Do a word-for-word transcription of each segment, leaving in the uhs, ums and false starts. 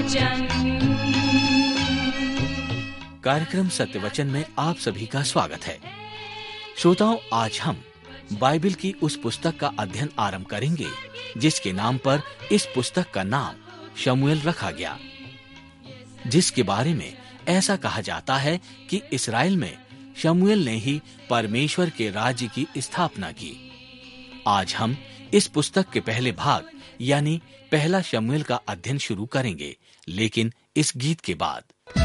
वचन। कार्यक्रम सत्य वचन में आप सभी का स्वागत है। श्रोताओं, आज हम बाइबल की उस पुस्तक का अध्ययन आरंभ करेंगे जिसके नाम पर इस पुस्तक का नाम शमूएल रखा गया, जिसके बारे में ऐसा कहा जाता है कि इस्राएल में शमूएल ने ही परमेश्वर के राज्य की स्थापना की। आज हम इस पुस्तक के पहले भाग यानी पहला शमूएल का अध्ययन शुरू करेंगे, लेकिन इस गीत के बाद।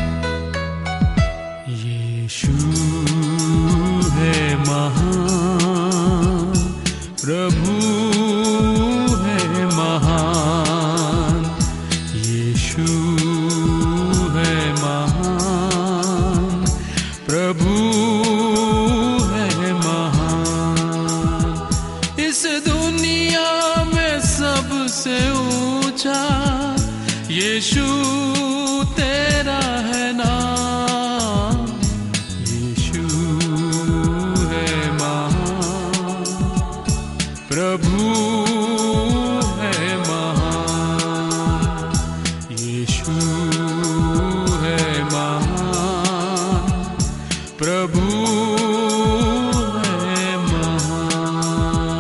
यीशु है महान, प्रभु है महान, यीशु है महान, प्रभु है महान। इस दुनिया में सबसे ऊंचा यीशु तेरा है नाम, यीशु है महान, प्रभु है महान, यीशु है महान, प्रभु है महान।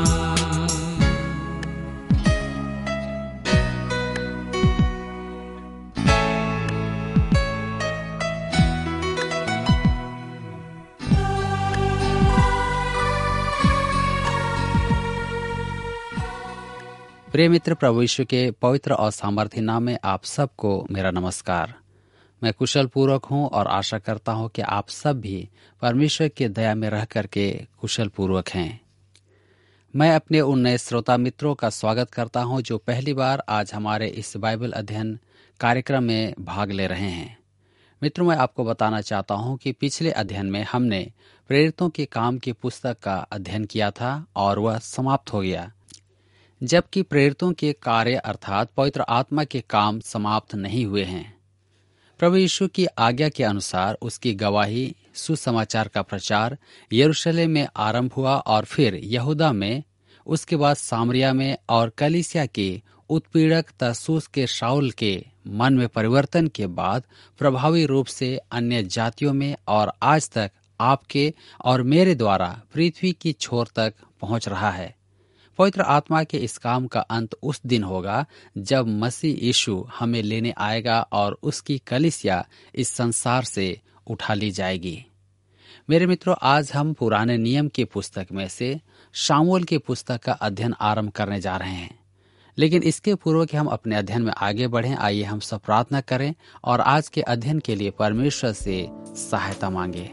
प्रिय मित्र, प्रभु यीशु के पवित्र और सामर्थ्य नाम में आप सबको मेरा नमस्कार। मैं कुशल पूर्वक हूँ और आशा करता हूँ कि आप सब भी परमेश्वर की दया में रह करके कुशल पूर्वक हैं। मैं अपने उन नए श्रोता मित्रों का स्वागत करता हूँ जो पहली बार आज हमारे इस बाइबल अध्ययन कार्यक्रम में भाग ले रहे हैं। मित्रों, मैं आपको बताना चाहता हूँ कि पिछले अध्ययन में हमने प्रेरितों के काम की पुस्तक का अध्ययन किया था और वह समाप्त हो गया, जबकि प्रेरितों के कार्य अर्थात पवित्र आत्मा के काम समाप्त नहीं हुए हैं। प्रभु यीशु की आज्ञा के अनुसार उसकी गवाही, सुसमाचार का प्रचार यरूशलेम में आरंभ हुआ और फिर यहूदा में, उसके बाद सामरिया में और कलीसिया के उत्पीड़क तरसुस के शाऊल के मन में परिवर्तन के बाद प्रभावी रूप से अन्य जातियों में और आज तक आपके और मेरे द्वारा पृथ्वी की छोर तक पहुंच रहा है। पवित्र आत्मा के इस काम का अंत उस दिन होगा जब मसीह यीशु हमें लेने आएगा और उसकी कलीसिया इस संसार से उठा ली जाएगी। मेरे मित्रों, आज हम पुराने नियम की पुस्तक में से शामूएल की पुस्तक का अध्ययन आरंभ करने जा रहे हैं, लेकिन इसके पूर्व कि हम अपने अध्ययन में आगे बढ़ें, आइए हम सब प्रार्थना करें और आज के अध्ययन के लिए परमेश्वर से सहायता मांगे।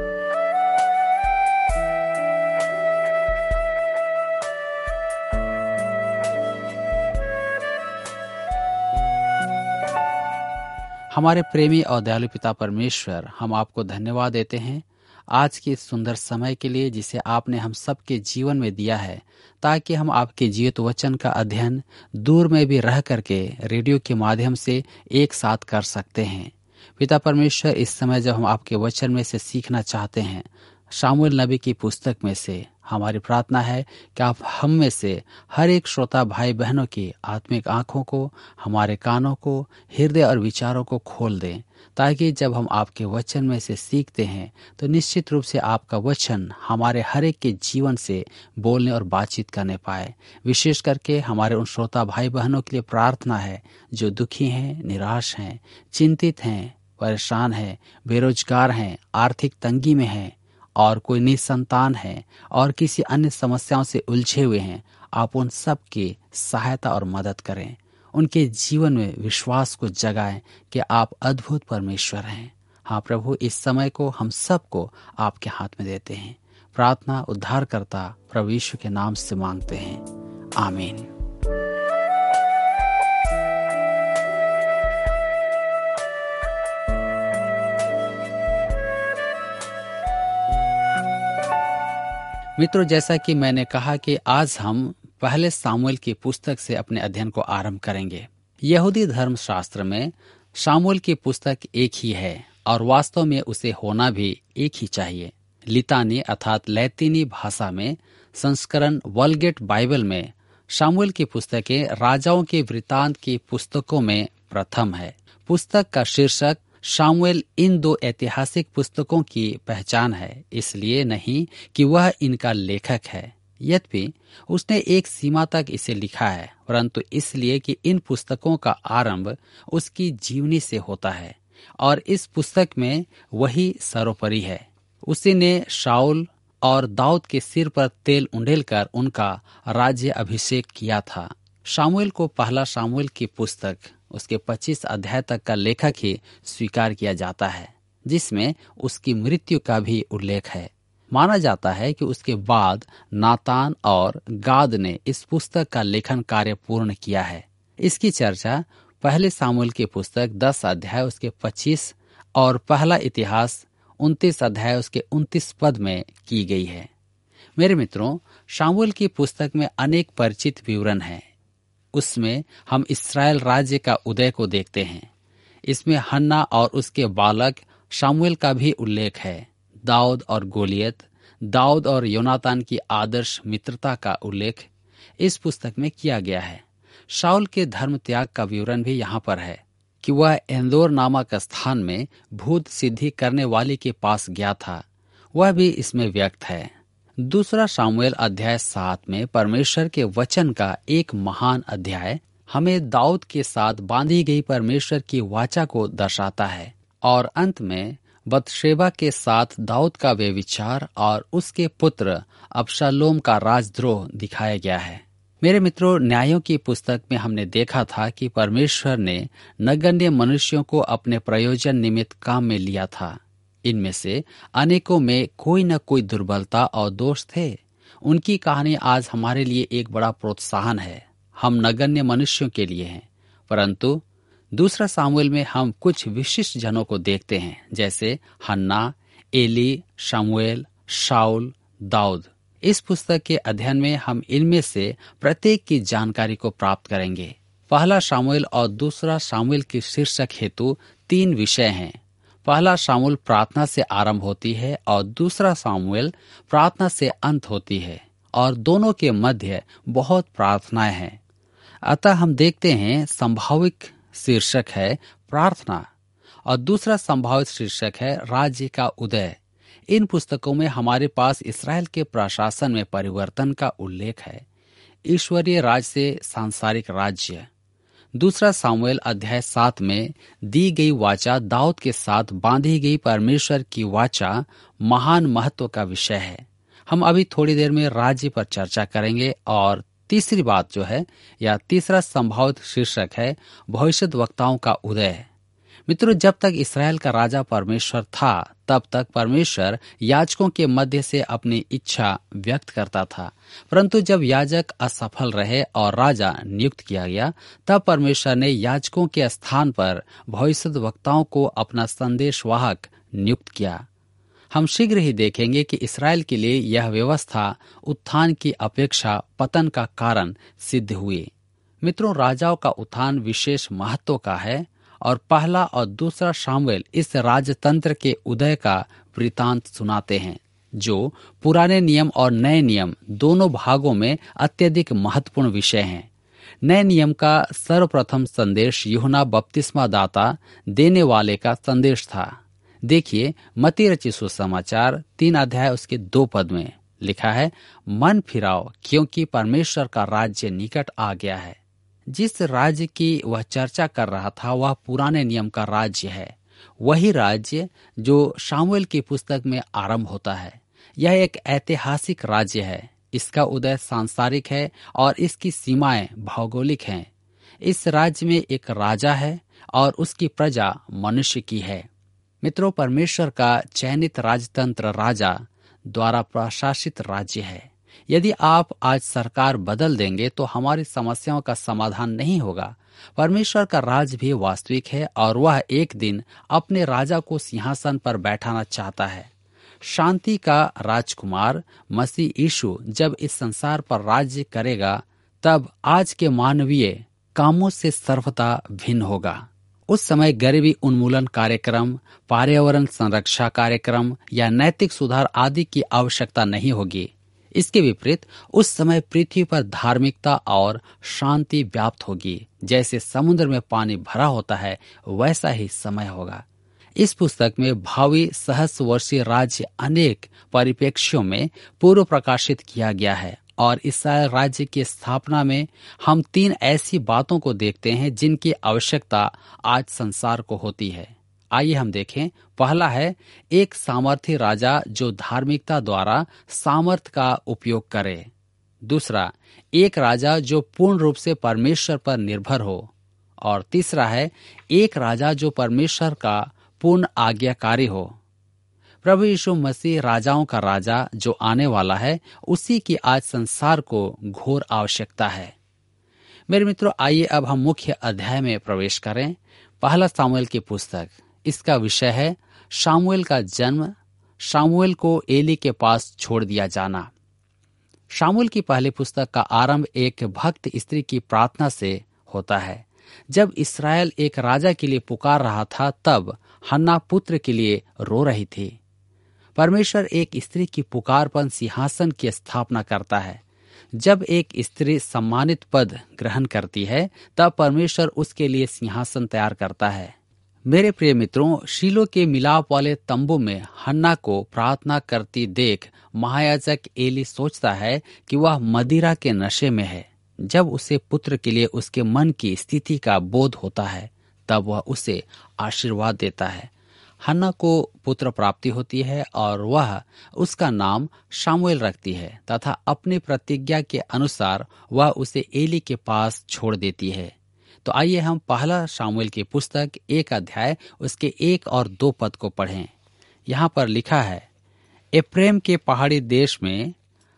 हमारे प्रेमी और दयालु पिता परमेश्वर, हम आपको धन्यवाद देते हैं आज के इस सुंदर समय के लिए जिसे आपने हम सबके जीवन में दिया है, ताकि हम आपके जीवित वचन का अध्ययन दूर में भी रह करके रेडियो के माध्यम से एक साथ कर सकते हैं। पिता परमेश्वर, इस समय जब हम आपके वचन में से सीखना चाहते हैं, शामूएल नबी की पुस्तक में से, हमारी प्रार्थना है कि आप हम में से हर एक श्रोता भाई बहनों की आत्मिक आंखों को, हमारे कानों को, हृदय और विचारों को खोल दें, ताकि जब हम आपके वचन में से सीखते हैं तो निश्चित रूप से आपका वचन हमारे हर एक के जीवन से बोलने और बातचीत करने पाए। विशेष करके हमारे उन श्रोता भाई बहनों के लिए प्रार्थना है जो दुखी हैं, निराश हैं, चिंतित हैं, परेशान हैं, बेरोजगार हैं, आर्थिक तंगी में हैं और कोई निसंतान है और किसी अन्य समस्याओं से उलझे हुए हैं। आप उन सब की सहायता और मदद करें, उनके जीवन में विश्वास को जगाएं कि आप अद्भुत परमेश्वर हैं। हाँ प्रभु, इस समय को हम सबको आपके हाथ में देते हैं। प्रार्थना उद्धारकर्ता प्रभु यीशु के नाम से मांगते हैं, आमीन। मित्रों, जैसा कि मैंने कहा कि आज हम पहले शामूएल की पुस्तक से अपने अध्ययन को आरंभ करेंगे। यहूदी धर्मशास्त्र में शामूएल की पुस्तक एक ही है और वास्तव में उसे होना भी एक ही चाहिए। लितानी अर्थात लैतीनी भाषा में संस्करण वल्गेट बाइबल में शामूएल की पुस्तकें राजाओं के वृतांत की पुस्तकों में प्रथम है। पुस्तक का शीर्षक शामुएल इन दो ऐतिहासिक पुस्तकों की पहचान है, इसलिए नहीं कि वह इनका लेखक है, यद्यपि उसने एक सीमा तक इसे लिखा है, परंतु इसलिए कि इन पुस्तकों का आरंभ उसकी जीवनी से होता है और इस पुस्तक में वही सर्वोपरि है। उसी ने शाऊल और दाऊद के सिर पर तेल उंडेलकर उनका राज्य अभिषेक किया था। शामुएल को पहला शामुएल की पुस्तक उसके पच्चीस अध्याय तक का लेखक ही स्वीकार किया जाता है, जिसमें उसकी मृत्यु का भी उल्लेख है। माना जाता है कि उसके बाद नातान और गाद ने इस पुस्तक का लेखन कार्य पूर्ण किया है। इसकी चर्चा पहले शामुएल की पुस्तक दस अध्याय उसके पच्चीस और पहला इतिहास उनतीस अध्याय उसके उनतीस पद में की गई है। मेरे मित्रों, शामुएल की पुस्तक में अनेक परिचित विवरण हैं। उसमें हम इस्राएल राज्य का उदय को देखते हैं। इसमें हन्ना और उसके बालक शामुएल का भी उल्लेख है। दाऊद और गोलियत, दाऊद और योनातान की आदर्श मित्रता का उल्लेख इस पुस्तक में किया गया है। शाऊल के धर्म त्याग का विवरण भी यहाँ पर है कि वह एंदोर नामक स्थान में भूत सिद्धि करने वाले के पास गया था, वह भी इसमें व्यक्त है। दूसरा शामुएल अध्याय सात में परमेश्वर के वचन का एक महान अध्याय हमें दाऊद के साथ बांधी गई परमेश्वर की वाचा को दर्शाता है और अंत में बतशेबा के साथ दाऊद का व्यभिचार और उसके पुत्र अबशालोम का राजद्रोह दिखाया गया है। मेरे मित्रों, न्यायों की पुस्तक में हमने देखा था कि परमेश्वर ने नगण्य मनुष्यों को अपने प्रयोजन निमित्त काम में लिया था। इनमें से अनेकों में कोई न कोई दुर्बलता और दोष थे। उनकी कहानी आज हमारे लिए एक बड़ा प्रोत्साहन है। हम नगण्य मनुष्यों के लिए हैं, परंतु दूसरा शामुएल में हम कुछ विशिष्ट जनों को देखते हैं, जैसे हन्ना, एली, शामुएल, शाऊल, दाऊद। इस पुस्तक के अध्ययन में हम इनमें से प्रत्येक की जानकारी को प्राप्त करेंगे। पहला शामुएल और दूसरा शामुएल की शीर्षक हेतु तीन विषय हैं। पहला शामुएल प्रार्थना से आरंभ होती है और दूसरा शामुएल प्रार्थना से अंत होती है और दोनों के मध्य बहुत प्रार्थनाएं हैं। अतः हम देखते हैं संभाविक शीर्षक है प्रार्थना और दूसरा संभावित शीर्षक है राज्य का उदय। इन पुस्तकों में हमारे पास इस्राएल के प्रशासन में परिवर्तन का उल्लेख है, ईश्वरीय राज्य से सांसारिक राज्य। दूसरा शामुएल अध्याय सात में दी गई वाचा दाऊद के साथ बांधी गई परमेश्वर की वाचा महान महत्व का विषय है। हम अभी थोड़ी देर में राज्य पर चर्चा करेंगे और तीसरी बात जो है या तीसरा संभावित शीर्षक है भविष्यद्वक्ताओं का उदय। मित्रों, जब तक इस्राएल का राजा परमेश्वर था, तब तक परमेश्वर याजकों के मध्य से अपनी इच्छा व्यक्त करता था, परंतु जब याजक असफल रहे और राजा नियुक्त किया गया, तब परमेश्वर ने याजकों के स्थान पर भविष्यद्वक्ताओं को अपना संदेशवाहक नियुक्त किया। हम शीघ्र ही देखेंगे कि इस्राएल के लिए यह व्यवस्था उत्थान की अपेक्षा पतन का कारण सिद्ध हुई। मित्रों, राजाओं का उत्थान विशेष महत्व का है और पहला और दूसरा शामुएल इस राजतंत्र के उदय का वृतांत सुनाते हैं, जो पुराने नियम और नए नियम दोनों भागों में अत्यधिक महत्वपूर्ण विषय हैं। नए नियम का सर्वप्रथम संदेश यूहन्ना बपतिस्मा दाता देने वाले का संदेश था। देखिए, मत्ती रचित सुसमाचार तीन अध्याय उसके दो पद में लिखा है, मन फिराओ क्योंकि परमेश्वर का राज्य निकट आ गया है। जिस राज्य की वह चर्चा कर रहा था वह पुराने नियम का राज्य है, वही राज्य जो शामुएल की पुस्तक में आरंभ होता है। यह एक ऐतिहासिक राज्य है। इसका उदय सांसारिक है और इसकी सीमाएं भौगोलिक हैं। इस राज्य में एक राजा है और उसकी प्रजा मनुष्य की है। मित्रों, परमेश्वर का चयनित राजतंत्र राजा द्वारा प्रशासित राज्य है। यदि आप आज सरकार बदल देंगे तो हमारी समस्याओं का समाधान नहीं होगा। परमेश्वर का राज भी वास्तविक है और वह एक दिन अपने राजा को सिंहासन पर बैठाना चाहता है। शांति का राजकुमार मसीह यीशु जब इस संसार पर राज्य करेगा, तब आज के मानवीय कामों से सर्वथा भिन्न होगा। उस समय गरीबी उन्मूलन कार्यक्रम, पर्यावरण संरक्षा कार्यक्रम या नैतिक सुधार आदि की आवश्यकता नहीं होगी। इसके विपरीत उस समय पृथ्वी पर धार्मिकता और शांति व्याप्त होगी। जैसे समुद्र में पानी भरा होता है वैसा ही समय होगा। इस पुस्तक में भावी सहस्र वर्षीय राज्य अनेक परिप्रेक्ष्यों में पूर्व प्रकाशित किया गया है और इस्राएल राज्य की स्थापना में हम तीन ऐसी बातों को देखते हैं जिनकी आवश्यकता आज संसार को होती है। आइए हम देखें। पहला है एक सामर्थी राजा जो धार्मिकता द्वारा सामर्थ का उपयोग करे। दूसरा, एक राजा जो पूर्ण रूप से परमेश्वर पर निर्भर हो। और तीसरा है एक राजा जो परमेश्वर का पूर्ण आज्ञाकारी हो। प्रभु यीशु मसीह राजाओं का राजा जो आने वाला है, उसी की आज संसार को घोर आवश्यकता है। मेरे मित्रों, आइए अब हम मुख्य अध्याय में प्रवेश करें। पहला सामुएल की पुस्तक, इसका विषय है शामुएल का जन्म, शामुएल को एली के पास छोड़ दिया जाना। शामुएल की पहली पुस्तक का आरंभ एक भक्त स्त्री की प्रार्थना से होता है। जब इस्राएल एक राजा के लिए पुकार रहा था, तब हन्ना पुत्र के लिए रो रही थी। परमेश्वर एक स्त्री की पुकार पर सिंहासन की स्थापना करता है। जब एक स्त्री सम्मानित पद ग्रहण करती है, तब परमेश्वर उसके लिए सिंहासन तैयार करता है। मेरे प्रिय मित्रों, शीलो के मिलाप वाले तंबू में हन्ना को प्रार्थना करती देख महायाजक एली सोचता है कि वह मदिरा के नशे में है। जब उसे पुत्र के लिए उसके मन की स्थिति का बोध होता है, तब वह उसे आशीर्वाद देता है। हन्ना को पुत्र प्राप्ति होती है और वह उसका नाम शामुएल रखती है तथा अपनी प्रतिज्ञा के अनुसार वह उसे एली के पास छोड़ देती है। तो आइए हम पहला शामुएल की पुस्तक एक अध्याय उसके एक और दो पद को पढ़ें। यहाँ पर लिखा है, एप्रेम के पहाड़ी देश में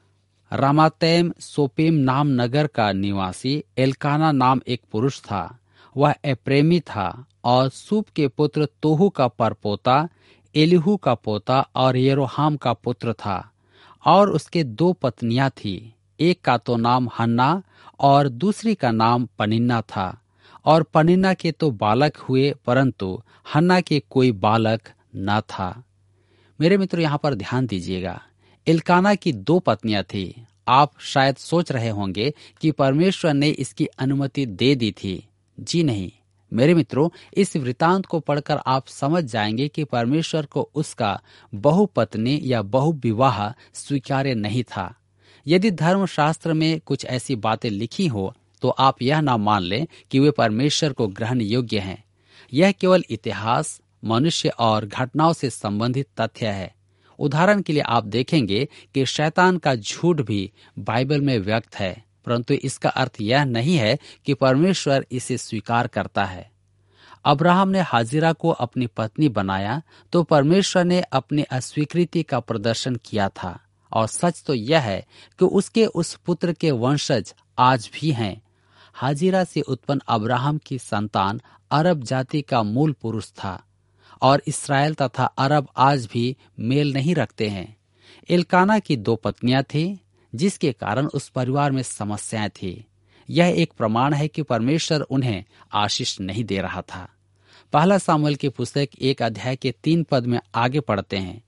रामातैम सोपीम नाम नगर का निवासी एल्काना नाम एक पुरुष था। वह एप्रेमी था और सूप के पुत्र तोहू का परपोता, एलीहू का पोता और येरोहाम का पुत्र था। और उसके दो पत्नियां थी, एक का तो नाम हन्ना और दूसरी का नाम पनिन्ना था। और पनिन्ना के तो बालक हुए, परंतु हन्ना के कोई बालक न था। मेरे मित्रों, यहाँ पर ध्यान दीजिएगा, एल्काना की दो पत्नियां थी। आप शायद सोच रहे होंगे कि परमेश्वर ने इसकी अनुमति दे दी थी। जी नहीं मेरे मित्रों, इस वृतांत को पढ़कर आप समझ जाएंगे कि परमेश्वर को उसका बहुपत्नी या बहुविवाह स्वीकार्य नहीं था। यदि धर्मशास्त्र में कुछ ऐसी बातें लिखी हो, तो आप यह ना मान लें कि वे परमेश्वर को ग्रहण योग्य हैं। यह केवल इतिहास, मनुष्य और घटनाओं से संबंधित तथ्य है। उदाहरण के लिए आप देखेंगे कि शैतान का झूठ भी बाइबल में व्यक्त है, परंतु इसका अर्थ यह नहीं है कि परमेश्वर इसे स्वीकार करता है। अब्राहम ने हाजिरा को अपनी पत्नी बनाया तो परमेश्वर ने अपनी अस्वीकृति का प्रदर्शन किया था। और सच तो यह है कि उसके उस पुत्र के वंशज आज भी हैं। हाजिरा से उत्पन्न अब्राहम की संतान अरब जाति का मूल पुरुष था और इसराइल तथा अरब आज भी मेल नहीं रखते हैं। एल्काना की दो पत्नियां थीं, जिसके कारण उस परिवार में समस्याएं थी। यह एक प्रमाण है कि परमेश्वर उन्हें आशीष नहीं दे रहा था। पहला सामुएल की पुस्तक एक अध्याय के तीन पद में आगे पढ़ते हैं,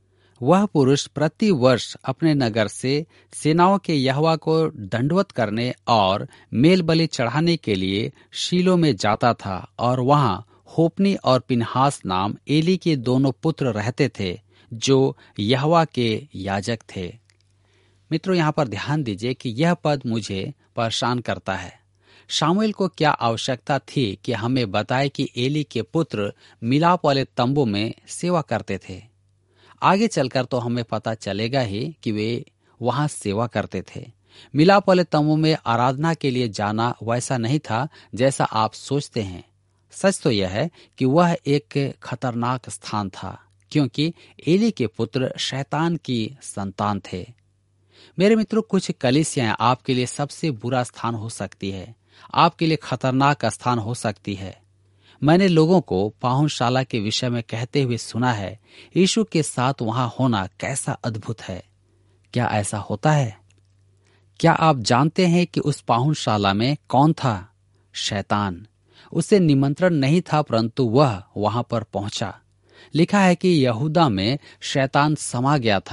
वह पुरुष प्रति वर्ष अपने नगर से सेनाओं के यहोवा को दंडवत करने और मेल बलि चढ़ाने के लिए शीलो में जाता था। और वहां होपनी और पिनहास नाम एली के दोनों पुत्र रहते थे, जो यहोवा के याजक थे। मित्रों, यहाँ पर ध्यान दीजिए कि यह पद मुझे परेशान करता है। शामुएल को क्या आवश्यकता थी कि हमें बताए कि एली के पुत्र मिलाप वाले तंबू में सेवा करते थे। आगे चलकर तो हमें पता चलेगा ही कि वे वहां सेवा करते थे। मिलाप वाले तंबू में आराधना के लिए जाना वैसा नहीं था जैसा आप सोचते हैं। सच तो यह है कि वह एक खतरनाक स्थान था, क्योंकि एली के पुत्र शैतान की संतान थे। मेरे मित्रों, कुछ कलीसियां आपके लिए सबसे बुरा स्थान हो सकती है, आपके लिए खतरनाक स्थान हो सकती है। मैंने लोगों को पाहुनशाला के विषय में कहते हुए सुना है, यीशु के साथ वहां होना कैसा अद्भुत है। क्या ऐसा होता है? क्या आप जानते हैं कि उस पाहुनशाला में कौन था? शैतान। उसे निमंत्रण नहीं था, परंतु वह वहां पर पहुंचा। लिखा है कि यहूदा में शैतान समा गया था।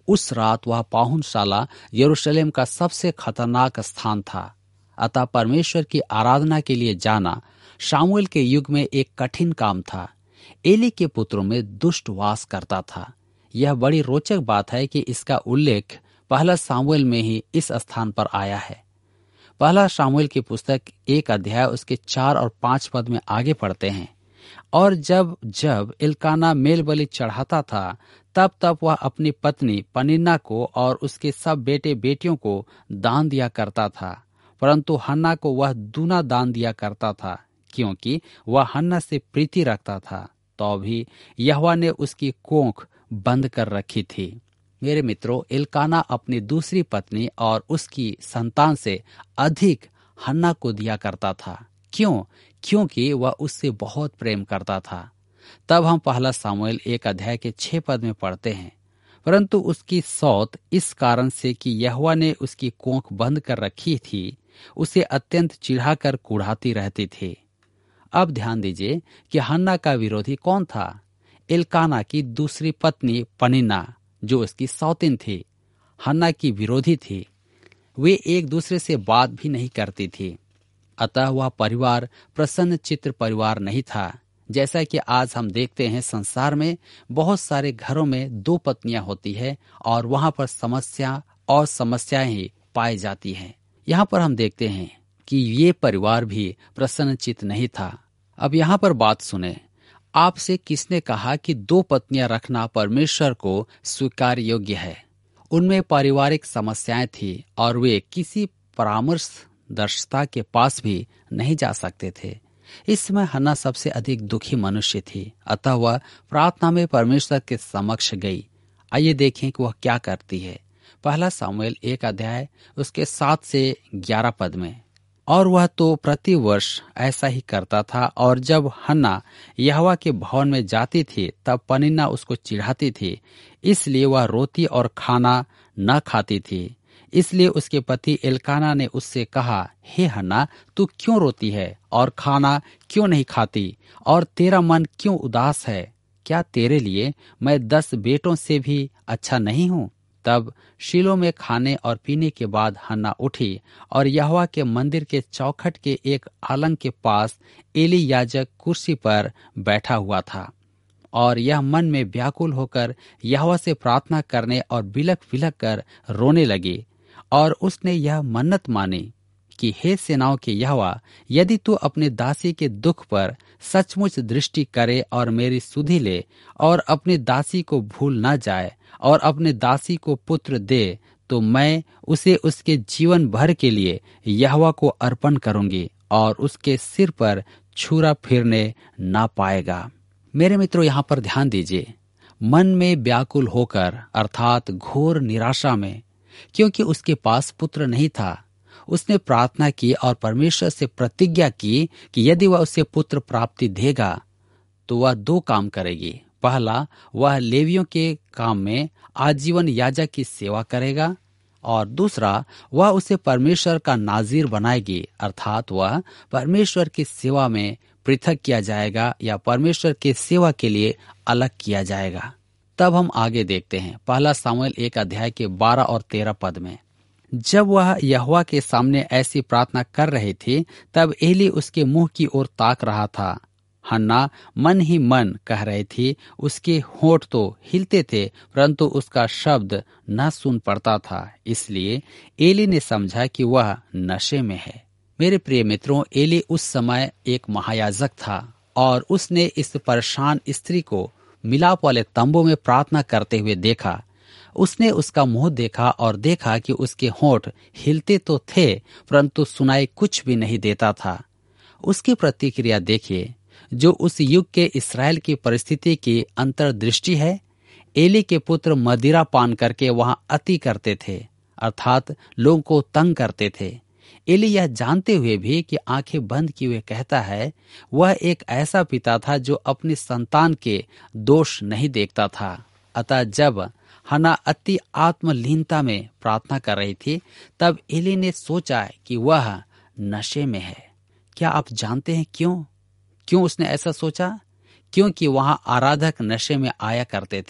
उस रात वह पाहुनशाला यरूशलेम का सबसे खतरनाक स्थान था। अतः परमेश्वर की आराधना के लिए जाना शामुएल के युग में एक कठिन काम था। एली के पुत्रों में दुष्ट वास करता था। यह बड़ी रोचक बात है कि इसका उल्लेख पहला शामुएल में ही इस स्थान पर आया है। पहला शामुएल की पुस्तक एक अध्याय उसके चार और पांच पद में आगे पढ़ते हैं, और जब जब इल्काना मेल बलि चढ़ाता था तब तब वह अपनी पत्नी पनिन्ना को और उसके सब बेटे बेटियों को दान दिया करता था, परंतु हन्ना को वह दूना दान दिया करता था, क्योंकि वह हन्ना से प्रीति रखता था। तो भी यहोवा ने उसकी कोख बंद कर रखी थी। मेरे मित्रों, इल्काना अपनी दूसरी पत्नी और उसकी संतान से अधिक हन्ना को दिया करता था। क्यों? क्योंकि वह उससे बहुत प्रेम करता था। तब हम पहला सामुएल एक अध्याय के छह पद में पढ़ते हैं, परंतु उसकी सौत इस कारण से कि यहोवा ने उसकी कोख बंद कर रखी थी, उसे अत्यंत चिढ़ाकर कुढ़ाती रहती थी। अब ध्यान दीजिए कि हन्ना का विरोधी कौन था? इल्काना की दूसरी पत्नी पनिन्ना, जो उसकी सौतिन थी, हन्ना की विरोधी थी। वे एक दूसरे से बात भी नहीं करती थी। अतः वह परिवार प्रसन्न चित्र परिवार नहीं था। जैसा कि आज हम देखते हैं, संसार में बहुत सारे घरों में दो पत्नियां होती है और वहां पर समस्या और समस्याएं ही पाई जाती हैं। यहाँ पर हम देखते हैं कि ये परिवार भी प्रसन्न चित्त नहीं था। अब यहाँ पर बात सुने, आपसे किसने कहा कि दो पत्नियां रखना परमेश्वर को स्वीकार योग्य है? उनमें पारिवारिक समस्याएं थी और वे किसी परामर्शदर्शिता के पास भी नहीं जा सकते थे। इस समय हन्ना सबसे अधिक दुखी मनुष्य थी। अतः वह प्रार्थना में परमेश्वर के समक्ष गई। आइए देखें कि वह क्या करती है। पहला सामुएल एक अध्याय उसके सात से ग्यारह पद में, और वह तो प्रतिवर्ष ऐसा ही करता था, और जब हन्ना यहोवा के भवन में जाती थी तब पनिन्ना उसको चिढ़ाती थी, इसलिए वह रोती और खाना न खाती थी। इसलिए उसके पति एल्काना ने उससे कहा, हे हन्ना, तू क्यों रोती है और खाना क्यों नहीं खाती, और तेरा मन क्यों उदास है? क्या तेरे लिए मैं दस बेटों से भी अच्छा नहीं हूँ? तब शीलो में खाने और पीने के बाद हन्ना उठी और यहोवा के मंदिर के चौखट के एक आलंग के पास एली याजक कुर्सी पर बैठा हुआ था, और यह मन में व्याकुल होकर यहोवा से प्रार्थना करने और बिलक बिलक कर रोने लगी। और उसने यह मन्नत मानी कि हे सेनाओं के यहोवा, यदि तू अपने दासी के दुख पर सचमुच दृष्टि करे और मेरी सुधि ले और अपनी दासी को भूल न जाए और अपने दासी को पुत्र दे, तो मैं उसे उसके जीवन भर के लिए यहोवा को अर्पण करूंगी और उसके सिर पर छुरा फिरने ना पाएगा। मेरे मित्रों, यहाँ पर ध्यान दीजिए, मन में व्याकुल होकर अर्थात घोर निराशा में, क्योंकि उसके पास पुत्र नहीं था, उसने प्रार्थना की और परमेश्वर से प्रतिज्ञा की कि यदि वह उसे पुत्र प्राप्ति देगा तो वह दो काम करेगी। पहला, वह लेवियों के काम में आजीवन याजक की सेवा करेगा, और दूसरा, वह उसे परमेश्वर का नाजीर बनाएगी, अर्थात वह परमेश्वर की सेवा में पृथक किया जाएगा या परमेश्वर के सेवा के लिए अलग किया जाएगा। तब हम आगे देखते हैं पहला सामुएल एक अध्याय के बारह और तेरह पद में, जब वह यहोवा के सामने ऐसी प्रार्थना कर रही थी तब एली उसके मुंह की ओर ताक रहा था। हन्ना मन ही मन कह रही थी, उसके होंठ तो हिलते थे परंतु उसका शब्द न सुन पड़ता था। इसलिए एली ने समझा कि वह नशे में है। मेरे प्रिय मित्रों, एली उस समय एक महायाजक था और उसने इस परेशान स्त्री को मिलाप वाले तंबू में प्रार्थना करते हुए देखा। उसने उसका मुंह देखा और देखा कि उसके होंठ हिलते तो थे परंतु सुनाई कुछ भी नहीं देता था। उसकी प्रतिक्रिया देखिए, जो उस युग के इस्राएल की परिस्थिति की अंतर्दृष्टि है। एली के पुत्र मदिरा पान करके वहां अति करते थे, अर्थात लोगों को तंग करते थे। एली यह जानते हुए भी कि आंखें बंद किए कहता है, वह एक ऐसा पिता था जो अपनी संतान के दोष नहीं देखता था। अतः जब हन्ना अति आत्मलीनता में प्रार्थना कर रही थी तब एली ने सोचा कि वह नशे में है। क्या आप जानते हैं क्यों? क्यों उसने ऐसा सोचा? क्योंकि वहां आराधक नशे में आया करते थे।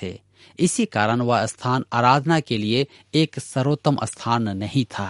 इसी कारण वह स्थान आराधना के लिए एक सर्वोत्तम स्थान नहीं था।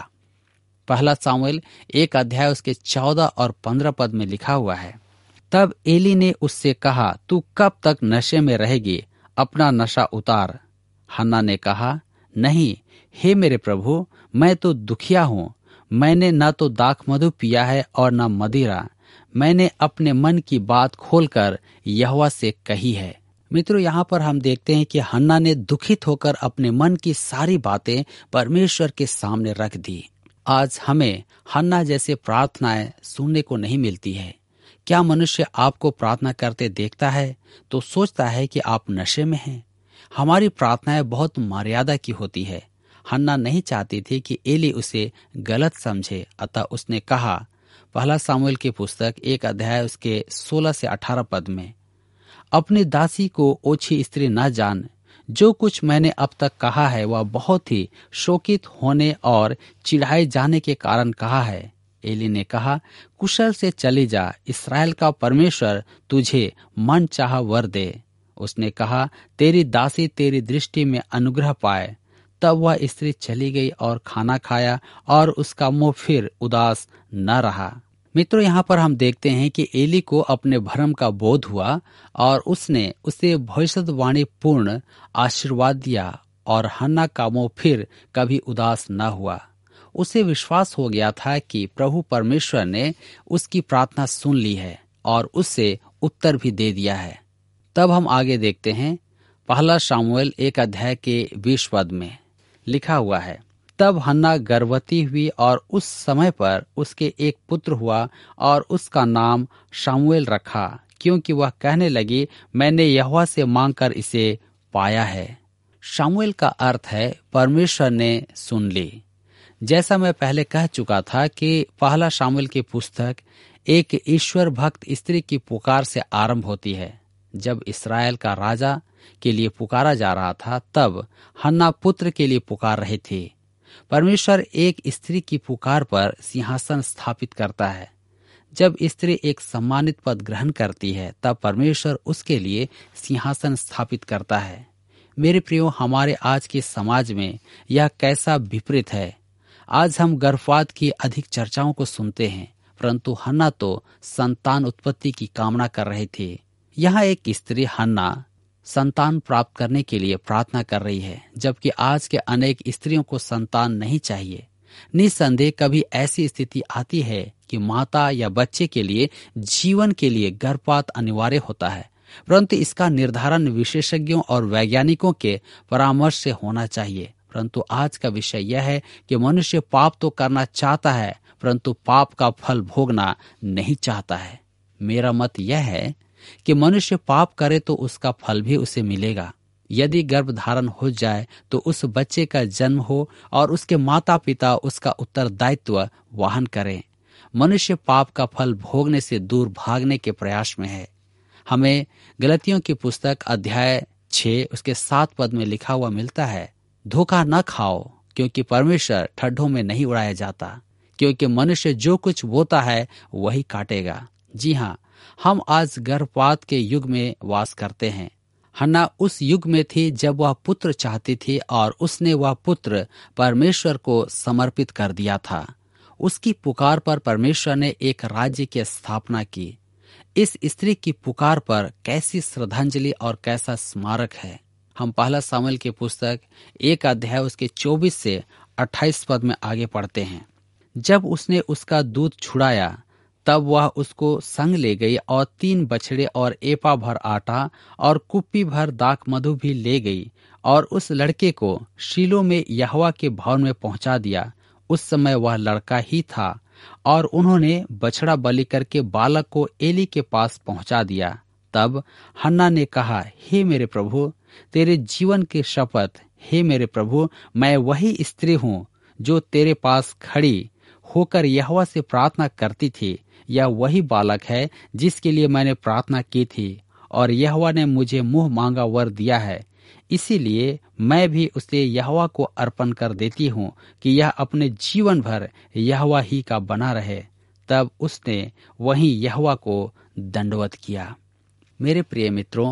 पहला सामुएल एक अध्याय उसके चौदह और पंद्रह पद में लिखा हुआ है, तब एली ने उससे कहा, तू कब तक नशे में रहेगी, अपना नशा उतार। हन्ना ने कहा, नहीं हे मेरे प्रभु, मैं तो दुखिया हूँ। मैंने न तो दाख मधु पिया है और न मदिरा। मैंने अपने मन की बात खोलकर यहोवा से कही है। मित्रों, यहाँ पर हम देखते हैं कि हन्ना ने दुखित होकर अपने मन की सारी बातें परमेश्वर के सामने रख दी। आज हमें हन्ना जैसे प्रार्थनाएं सुनने को नहीं मिलती है। क्या मनुष्य आपको प्रार्थना करते देखता है तो सोचता है कि आप नशे में हैं? हमारी प्रार्थनाएं बहुत मर्यादा की होती है। हन्ना नहीं चाहती थी कि एली उसे गलत समझे, अतः उसने कहा, पहला सामुएल की पुस्तक एक अध्याय उसके सोलह से अठारह पद में, अपनी दासी को ओछी स्त्री न जान। जो कुछ मैंने अब तक कहा है वह बहुत ही शोकित होने और चिढ़ाए जाने के कारण कहा है। एली ने कहा, कुशल से चली जा, इस्राएल का परमेश्वर तुझे मन चाहा वर दे। उसने कहा, तेरी दासी तेरी दृष्टि में अनुग्रह पाए। तब वह स्त्री चली गई और खाना खाया और उसका मुंह फिर उदास न रहा। मित्रों, यहाँ पर हम देखते हैं कि एली को अपने भ्रम का बोध हुआ और उसने उसे भविष्यवाणी पूर्ण आशीर्वाद दिया और हन्ना का मुंह फिर कभी उदास न हुआ। उसे विश्वास हो गया था कि प्रभु परमेश्वर ने उसकी प्रार्थना सुन ली है और उससे उत्तर भी दे दिया है। तब हम आगे देखते हैं, पहला शामुएल एक अध्याय के बीस पद में लिखा हुआ है, तब हन्ना गर्भवती हुई और उस समय पर उसके एक पुत्र हुआ और उसका नाम शामुएल रखा, क्योंकि वह कहने लगी, मैंने यहोवा से मांगकर इसे पाया है। शामुएल का अर्थ है परमेश्वर ने सुन ली। जैसा मैं पहले कह चुका था कि पहला शामुएल की पुस्तक एक ईश्वर भक्त स्त्री की पुकार से आरंभ होती है। जब इस्राएल का राजा के लिए पुकारा जा रहा था, तब हन्ना पुत्र के लिए पुकार रहे थे। परमेश्वर एक स्त्री की पुकार पर सिंहासन स्थापित करता है। जब स्त्री एक सम्मानित पद ग्रहण करती है, तब परमेश्वर उसके लिए सिंहासन स्थापित करता है। मेरे प्रियो, हमारे आज के समाज में यह कैसा विपरीत है। आज हम गर्भपात की अधिक चर्चाओं को सुनते हैं, परंतु हन्ना तो संतान उत्पत्ति की कामना कर रहे थे। यहाँ एक स्त्री हन्ना संतान प्राप्त करने के लिए प्रार्थना कर रही है, जबकि आज के अनेक स्त्रियों को संतान नहीं चाहिए। निस्संदेह कभी ऐसी स्थिति आती है कि माता या बच्चे के लिए जीवन के लिए गर्भपात अनिवार्य होता है, परंतु इसका निर्धारण विशेषज्ञों और वैज्ञानिकों के परामर्श से होना चाहिए। परंतु आज का विषय यह है कि मनुष्य पाप तो करना चाहता है, परंतु पाप का फल भोगना नहीं चाहता है। मेरा मत यह है कि मनुष्य पाप करे तो उसका फल भी उसे मिलेगा। यदि गर्भधारण हो जाए तो उस बच्चे का जन्म हो और उसके माता पिता उसका उत्तरदायित्व वहन करें। मनुष्य पाप का फल भोगने से दूर भागने के प्रयास में है। हमें गलतियों की पुस्तक अध्याय छह उसके सात पद में लिखा हुआ मिलता है, धोखा न खाओ, क्योंकि परमेश्वर ठड्ढों में नहीं उड़ाया जाता, क्योंकि मनुष्य जो कुछ बोता है वही काटेगा। जी हाँ, हम आज गर्भपात के युग में वास करते हैं। हन्ना उस युग में थी जब वह पुत्र चाहती थी और उसने वह पुत्र परमेश्वर को समर्पित कर दिया था। उसकी पुकार पर परमेश्वर ने एक राज्य की स्थापना की। इस स्त्री की पुकार पर कैसी श्रद्धांजलि और कैसा स्मारक है। हम पहला शामुएल की पुस्तक एक अध्याय उसके चौबीस से अट्ठाईस पद में आगे पढ़ते हैं। जब उसने उसका दूध छुड़ाया, तब वह उसको संग ले गई और तीन बछड़े और एपा भर आटा और कुप्पी भर दाख मधु भी ले गई और उस लड़के को शीलो में यहोवा के भवन में पहुंचा दिया। उस समय वह लड़का ही था और उन्होंने बछड़ा बलि करके बालक को एली के पास पहुंचा दिया। तब हन्ना ने कहा, हे मेरे प्रभु, तेरे जीवन की शपथ, हे मेरे प्रभु, मैं वही स्त्री हूँ जो तेरे पास खड़ी होकर यहोवा से प्रार्थना करती थी। यह वही बालक है जिसके लिए मैंने प्रार्थना की थी और यहोवा ने मुझे मुंह मांगा वर दिया है। इसीलिए मैं भी उसे यहोवा को अर्पण कर देती हूँ कि यह अपने जीवन भर यहोवा ही का बना रहे। तब उसने वहीं यहोवा को दंडवत किया। मेरे प्रिय मित्रों,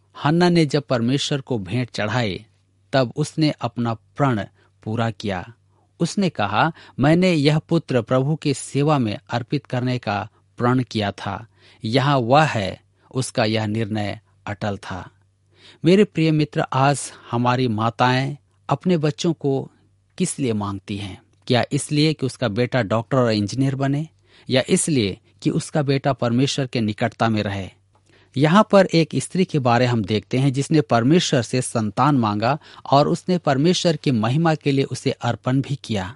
हन्ना ने जब परमेश्वर को भेंट चढ़ाई तब उसने अपना प्रण पूरा किया। उसने कहा, मैंने यह पुत्र प्रभु की सेवा में अर्पित करने का प्रण किया था। यहाँ वह है, उसका यह निर्णय अटल था। मेरे प्रिय मित्र, आज हमारी माताएं अपने बच्चों को किस लिए मांगती हैं? क्या इसलिए कि उसका बेटा डॉक्टर और इंजीनियर बने, या इसलिए कि उसका बेटा परमेश्वर के निकटता में रहे? यहाँ पर एक स्त्री के बारे हम देखते हैं जिसने परमेश्वर से संतान मांगा और उसने परमेश्वर की महिमा के लिए उसे अर्पण भी किया।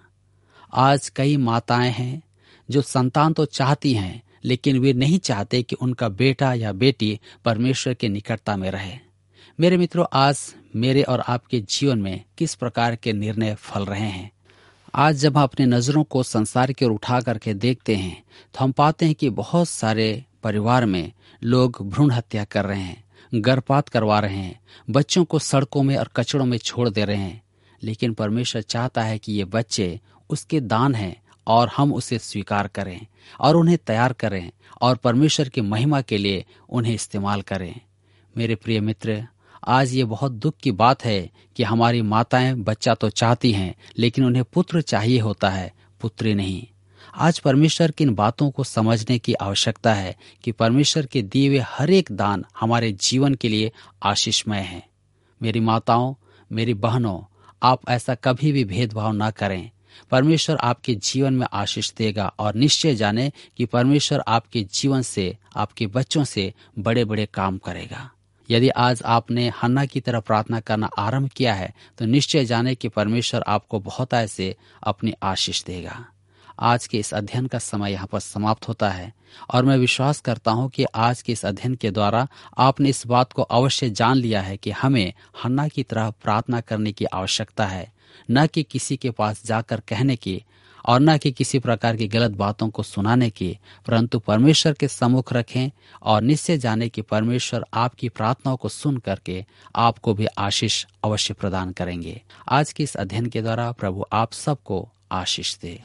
आज कई माताएं हैं जो संतान तो चाहती हैं, लेकिन वे नहीं चाहते कि उनका बेटा या बेटी परमेश्वर के निकटता में रहे। मेरे मित्रों, आज मेरे और आपके जीवन में किस प्रकार के निर्णय फल रहे हैं? आज जब हम अपनी नजरों को संसार की ओर उठा करके देखते हैं तो हम पाते हैं कि बहुत सारे परिवार में लोग भ्रूण हत्या कर रहे हैं, गर्भपात करवा रहे हैं, बच्चों को सड़कों में और कचड़ों में छोड़ दे रहे हैं। लेकिन परमेश्वर चाहता है कि ये बच्चे उसके दान हैं और हम उसे स्वीकार करें और उन्हें तैयार करें और परमेश्वर की महिमा के लिए उन्हें इस्तेमाल करें। मेरे प्रिय मित्र, आज ये बहुत दुख की बात है कि हमारी माताएं बच्चा तो चाहती हैं, लेकिन उन्हें पुत्र चाहिए होता है, पुत्री नहीं। आज परमेश्वर की इन बातों को समझने की आवश्यकता है कि परमेश्वर के दिए हुए हर एक दान हमारे जीवन के लिए आशीषमय है। मेरी माताओं, मेरी बहनों, आप ऐसा कभी भी भेदभाव न करें। परमेश्वर आपके जीवन में आशीष देगा और निश्चय जाने कि परमेश्वर आपके जीवन से, आपके बच्चों से बड़े बड़े काम करेगा। यदि आज आपने हन्ना की तरह प्रार्थना करना आरंभ किया है तो निश्चय जाने कि परमेश्वर आपको बहुत ऐसे अपनी आशीष देगा। आज के इस अध्ययन का समय यहाँ पर समाप्त होता है और मैं विश्वास करता हूँ कि आज के इस अध्ययन के द्वारा आपने इस बात को अवश्य जान लिया है कि हमें हन्ना की तरह प्रार्थना करने की आवश्यकता है, न कि किसी के पास जाकर कहने की और न कि किसी प्रकार की गलत बातों को सुनाने की, परंतु परमेश्वर के सम्मुख रखें और निश्चय जाने कि परमेश्वर आपकी प्रार्थनाओं को सुन करके आपको भी आशीष अवश्य प्रदान करेंगे। आज के इस अध्ययन के द्वारा प्रभु आप सबको आशीष दे।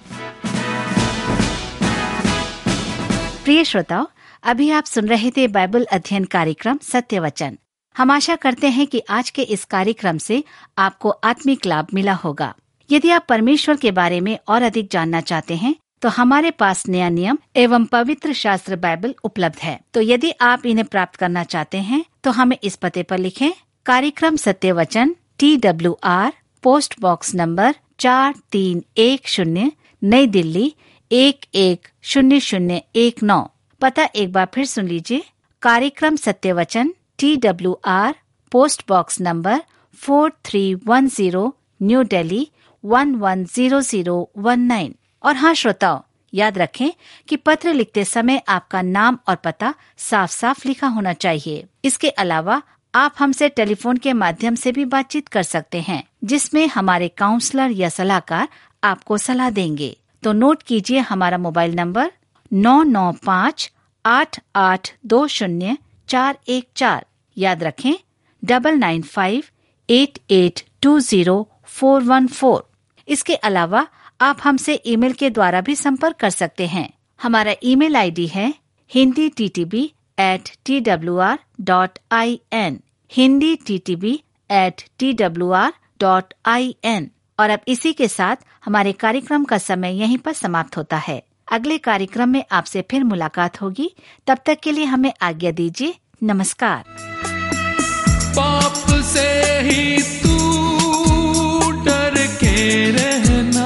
प्रिय श्रोताओ, अभी आप सुन रहे थे बाइबल अध्ययन कार्यक्रम सत्य वचन। हम आशा करते हैं कि आज के इस कार्यक्रम से आपको आत्मिक लाभ मिला होगा। यदि आप परमेश्वर के बारे में और अधिक जानना चाहते हैं तो हमारे पास नया नियम एवं पवित्र शास्त्र बाइबल उपलब्ध है। तो यदि आप इन्हें प्राप्त करना चाहते हैं तो हमें इस पते पर लिखें। कार्यक्रम सत्य वचन, T W R, post box number चार तीन एक शून्य, नई दिल्ली एक एक शून्य शून्य एक नौ। पता एक बार फिर सुन लीजिए। कार्यक्रम सत्य वचन, T W R, post box number four three one zero, New Delhi one one zero zero one nine. और हाँ श्रोताओ, याद रखें कि पत्र लिखते समय आपका नाम और पता साफ साफ लिखा होना चाहिए। इसके अलावा आप हमसे टेलीफोन के माध्यम से भी बातचीत कर सकते हैं, जिसमें हमारे काउंसलर या सलाहकार आपको सलाह देंगे। तो नोट कीजिए हमारा मोबाइल नंबर नौ नौ पाँच आठ आठ दो शून्य चार एक चार। याद रखें double nine five eight eight two zero four one four. इसके अलावा आप हमसे ईमेल के द्वारा भी संपर्क कर सकते हैं। हमारा ईमेल आईडी है Hindi T T B at T W R dot I N, Hindi T T B at T W R dot I N. और अब इसी के साथ हमारे कार्यक्रम का समय यहीं पर समाप्त होता है। अगले कार्यक्रम में आपसे फिर मुलाकात होगी। तब तक के लिए हमें आज्ञा दीजिए। नमस्कार। पाप से ही तू डर के रहना,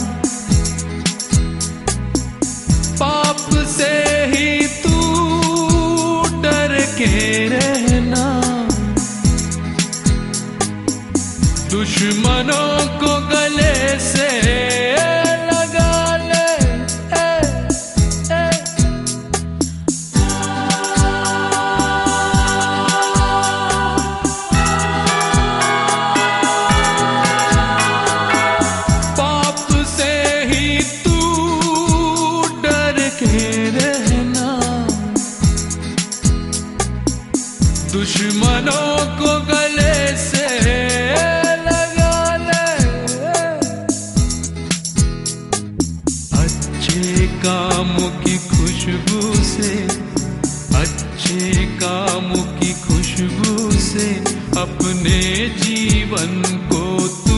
पाप से ही तू डर के रहना, दुश्मनों को गले से लगा ले। ए, ए। पाप से ही तू डर के रहना, दुश्मनों को गले से कामों की खुशबू से, अच्छे कामों की खुशबू से से अपने जीवन को